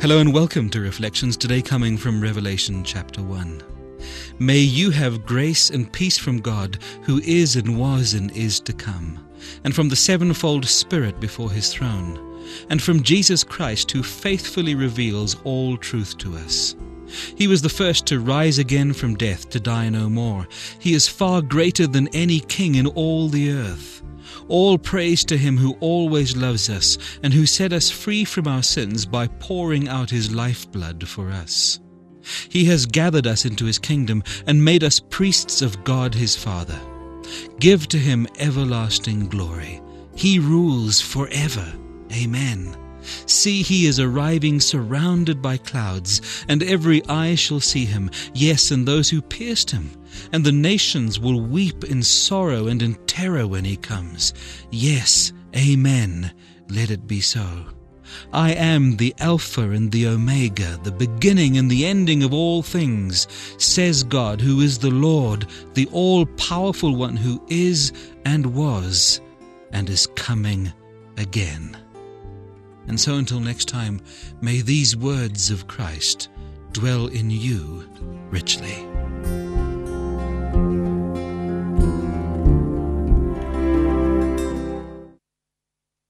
Hello and welcome to Reflections, today coming from Revelation chapter 1. May you have grace and peace from God, who is and was and is to come, and from the sevenfold Spirit before his throne, and from Jesus Christ, who faithfully reveals all truth to us. He was the first to rise again from death, to die no more. He is far greater than any king in all the earth. All praise to him who always loves us and who set us free from our sins by pouring out his lifeblood for us. He has gathered us into his kingdom and made us priests of God his Father. Give to him everlasting glory. He rules forever. Amen. See, he is arriving surrounded by clouds, and every eye shall see him, yes, and those who pierced him. And the nations will weep in sorrow and in terror when he comes. Yes, amen. Let it be so. I am the Alpha and the Omega, the beginning and the ending of all things, says God, who is the Lord, the all-powerful one, who is and was and is coming again. And so until next time, may these words of Christ dwell in you richly.